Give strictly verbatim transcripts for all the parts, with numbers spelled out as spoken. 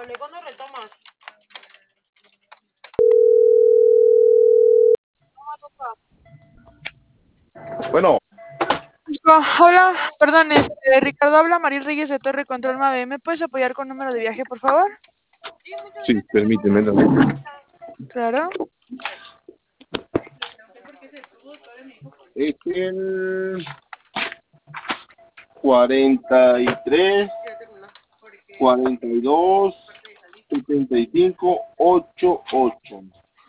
Vale, ¿cuándo retomas? Bueno, Oh, hola, perdón, este, Ricardo habla, Maril Reyes de Torre Control Mave. ¿Me puedes apoyar con número de viaje, por favor? sí, permíteme. ¿No? Claro. Es el cuarenta y tres, cuarenta y dos, setenta y cinco, ochenta y ocho.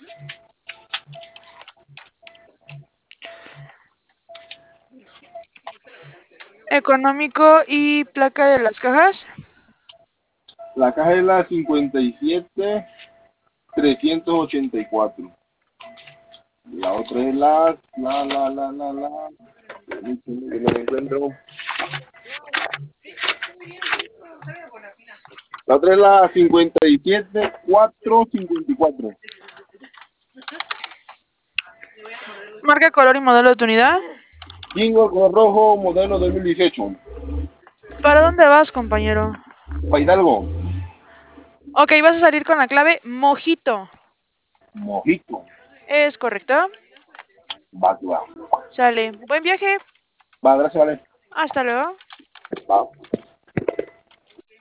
Económico y placa de las cajas. La caja es la cincuenta y siete, trescientos ochenta y cuatro. La otra es la, la, la, la, la, la. Permíteme que no la encuentro. La otra es la cincuenta y siete, cuatrocientos cincuenta y cuatro. Marca, color y modelo de tu unidad. Jingle color rojo, modelo dos mil dieciocho. ¿Para dónde vas, compañero? Para Hidalgo. Ok, vas a salir con la clave Mojito. Mojito. ¿Es correcto? Va, que va. Sale. Buen viaje. Va, gracias, vale. Hasta luego. Va.